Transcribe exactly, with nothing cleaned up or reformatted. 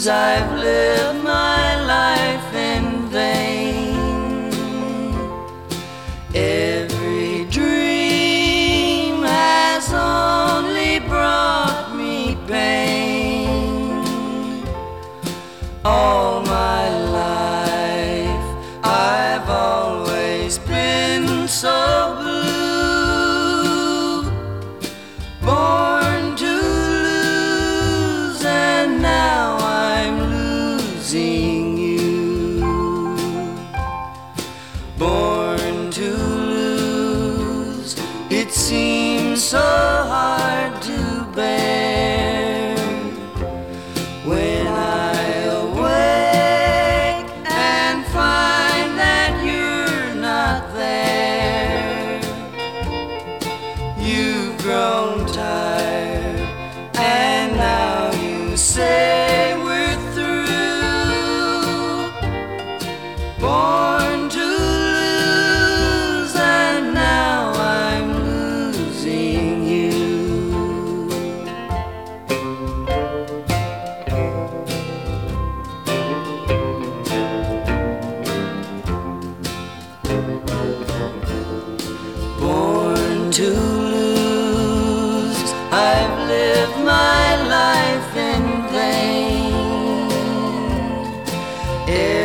lose, I've lived my life in vain. Every dream has only brought me pain. All my life I've always been so blue, born to lose, and now I'm losing you. Born to lose, it seems so hard to bear when I awake and find that you're not there. You've grown tired and now you say we're through. Born to lose, and now I'm losing you. Born to lose, I've lived my life in vain.